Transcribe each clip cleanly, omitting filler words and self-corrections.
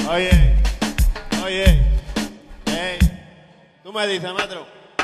Oye, hey, tú me dices, maestro.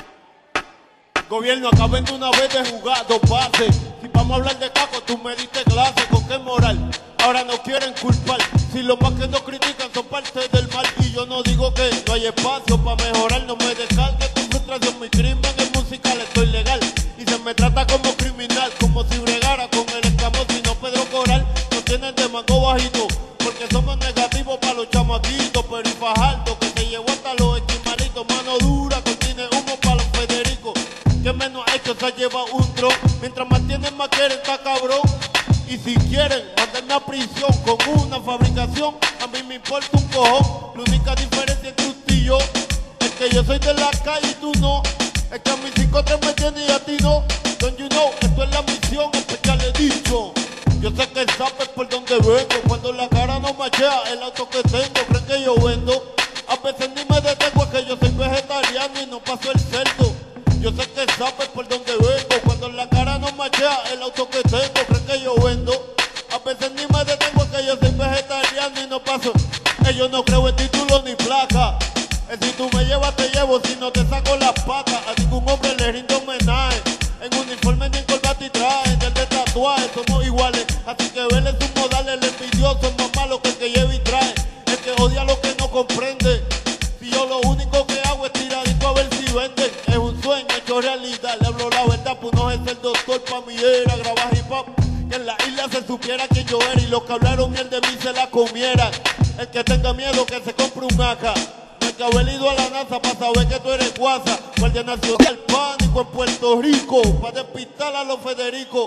Gobierno, acaben de una vez de jugar 2 bases. Si vamos a hablar de caco, tú me diste clase. ¿Con qué moral? Ahora no quieren culpar. Si los más que nos critican son parte del mal. Y yo no digo que no hay espacio para mejorar. No me descargue tu frustración. Mi crimen es musical, estoy legal. Y se me trata como criminal, como si bregara con el escamoso y no Pedro Coral. Nos tienen de mango bajito, porque somos negativos para los chamaquitos. Pero y Fajardo, que se llevó hasta los esquimalitos. Mano dura, que tiene humo para los Federico. Que menos ha hecho se ha llevado un dron. Mientras más tienen, más quieren, está cabrón. Y si quieren mandarme a prisión con una fabricación, a mí me importa un cojón. La única diferencia entre usted y yo es que yo soy de la calle y tú no. Es que a mis 5-3 me tiene y a ti no. Don't you know, esto es la misión especial, he dicho. Yo sé que sabes por dónde vengo. Cuando la cara no machea el auto que tengo, creen que yo vendo. A veces ni me detengo, es que yo soy vegetariano y no paso el cerdo. Yo sé que sabes por dónde vengo. Cuando la cara no machea el auto que tengo, creen que yo vendo. A veces ni me detengo, es que yo soy vegetariano y no paso. Que yo no creo en título ni placa. Si tú me llevas te llevo, si no te saco las patas. A ningún hombre le rindo homenaje. En uniforme ni en corbata y traje, del de tatuaje somos iguales. Así que vele sus modales, el envidioso es más malo que el que lleva y trae. El que odia lo que no comprende. Si yo lo único que hago es tiradito a ver si venden. Es un sueño hecho realidad, le hablo la verdad. Pues no es el doctor pa' mí era grabar hip hop. Que en la isla se supiera quién yo era y los que hablaron bien de mí se la comieran. El que tenga miedo que se compre un AK. El que haber ido a la NASA para saber que tú eres guasa. Guardia Nacional, pánico en Puerto Rico, para despistar a los Federico.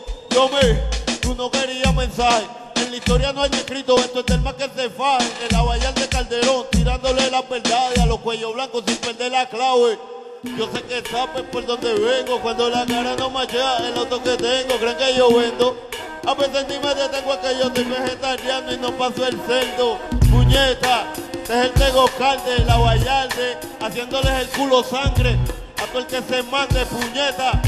Tú no querías mensaje. En la historia no hay escrito, esto es del más que se faje. El abayal de Calderón, tirándole las verdades a los cuellos blancos sin perder la clave. Yo sé que sabes por dónde vengo. Cuando la cara no machea el auto que tengo, creen que yo vendo. A veces ni me detengo, es que yo soy vegetariano y no paso el cerdo. Puñeta, este es el Tego Calde, la Vallarde, haciéndoles el culo sangre a todo el que se mande, puñeta.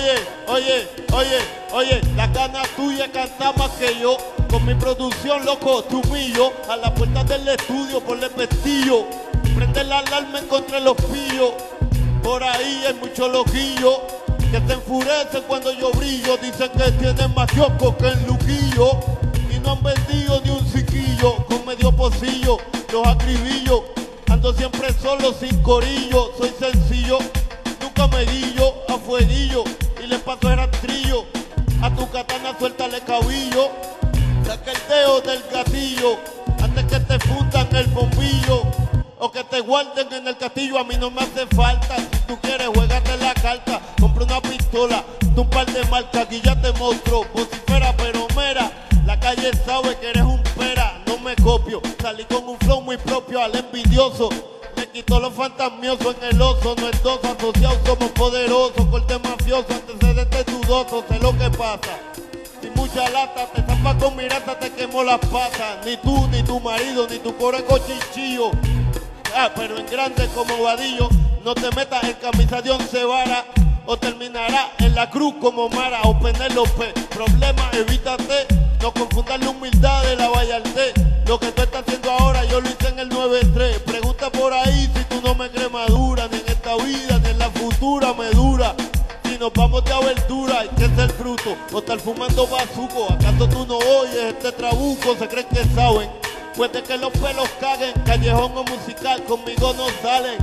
Oye, la gana tuya canta más que yo. Con mi producción, loco, te humillo. A la puerta del estudio, ponle pestillo. Prende la alarma, encontré los pillos. Por ahí hay muchos loquillos que se enfurecen cuando yo brillo. Dicen que tienen más kioscos que el Luquillo y no han vendido ni un ciquillo. Con medio pocillo los acribillo. Ando siempre solo sin corillo. Soy sencillo, nunca me guillo. A fueguillo y le paso el rastrillo. A tu katana suéltale cabillo. Saca el dedo del gatillo antes que te fundan el bombillo o que te guarden en el castillo. A mí no me hace falta. Si tú quieres, juégate la carta. Compra una pistola, tú un par de marcas. Aquí ya te monstruo, vocifera, pero mera. La calle sabe que eres un pera. No me copio, salí con un flow muy propio al envidioso. Me quito los fantasmiosos en el oso. No es dos asociados, somos poderosos. Corte mafioso, antecedentes dudosos. Sé lo que pasa. Sin mucha lata, te zapa con mirata, te quemo las patas. Ni tú, ni tu marido, ni tu coreco chichillo. Pero en grande como Vadillo. No te metas en camisa de 11 varas o terminará en la cruz como Mara o Penélope. Problema, evítate. No confundas la humildad de la Vallarde. Lo que tú estás haciendo ahora yo lo hice en el 9-3. Pregunta por ahí si tú no me crees madura. Ni en esta vida ni en la futura me dura. Si nos vamos de abertura hay que ser bruto o estar fumando bazuco. ¿Acaso tú no oyes este trabuco? Se creen que saben. Puede que los pelos caguen, callejón o musical, conmigo no salen.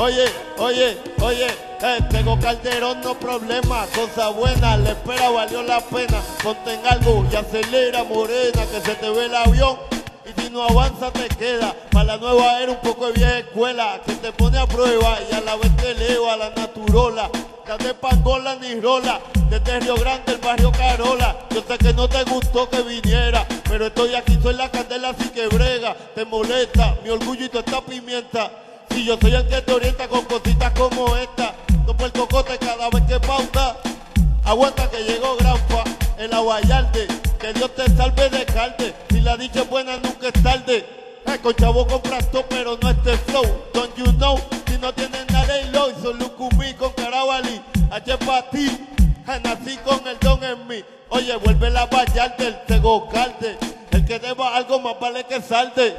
Oye, Tego Calderón no problema, cosa buena, la espera valió la pena. Ponte en algo y acelera, morena, que se te ve el avión. Y si no avanza te queda, para la nueva era un poco de vieja escuela, que te pone a prueba y a la vez te eleva la naturola. Date pangola ni rola, desde Río Grande, el barrio Carola. Yo sé que no te gustó que viniera, pero estoy aquí, soy la candela, así que brega. Te molesta mi orgullo y toda esta pimienta. Si yo soy el que te orienta con cositas como esta. Topo el cocote cada vez que pauta. Aguanta que llegó Granfa, el Aguayalde. Que Dios te salve de calde. Si la dicha es buena nunca es tarde. Con chavo compras todo pero no este flow. Don't you know, si no tienen nada y lo hizo Lucumí con Carabalí. H pa' ti, nací con el don en mí. Oye, vuelve la Vallarde, el Tego Calde. El que deba algo más vale que salte.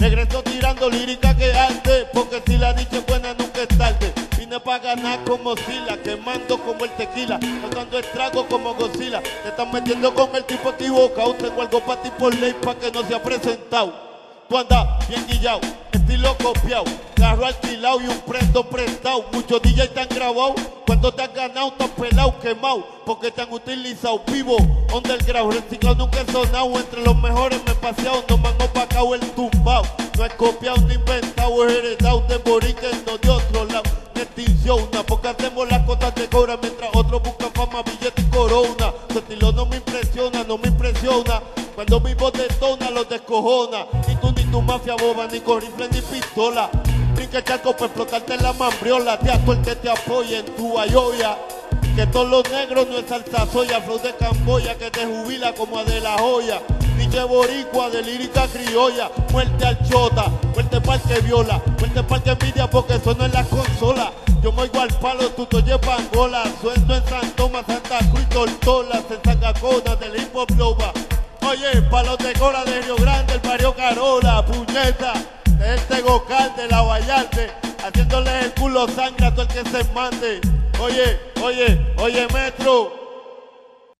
Regreso tirando lírica que arte, porque si la dicha es buena nunca es tarde. Vine pa' ganar como Sila, quemando como el tequila, botando estrago como Godzilla. Te están metiendo con el tipo equivocado, tengo algo pa' ti por ley pa' que no se ha presentado. Tú andas bien guillao, estilo copiao, carro alquilado y un prendo prestado. Muchos DJ te han grabado, cuando te han ganado te han pelado, quemado, porque te han utilizado vivo, underground, reciclado, nunca he sonado. Entre los mejores me he paseado, no me han opacado el tumbao. No he copiado ni inventado, he heredado de boriques, no de otro lado. Extinción, porque hacemos las cosas de cobra mientras otros buscan fama, billete y corona. Su estilo no me impresiona, no me impresiona. Cuando mi voz detona, los descojona. Ni tú ni tu mafia boba, ni con rifle ni pistola. Brinca charco para explotarte en la mambriola. Te acto el que te apoya en tu ayoya. Que todos los negros no es salsa soya. Flow de Camboya que te jubila como a de la joya. DJ boricua de lírica criolla. Muerte al chota, muerte pa'l que viola, muerte pa'l que envidia porque sueno en las consolas. Yo me oigo al palo, tú te oyes Pangola. Suelto en San Tomás, Santa Cruz, Tortolas, en Sangacona del hip hop global. Oye, palos de cola de Río Grande, el barrio Carola, puñeta, de este Gocal, de la Vallarte, haciéndole el culo sangre a todo el que se mande. Oye, Metro.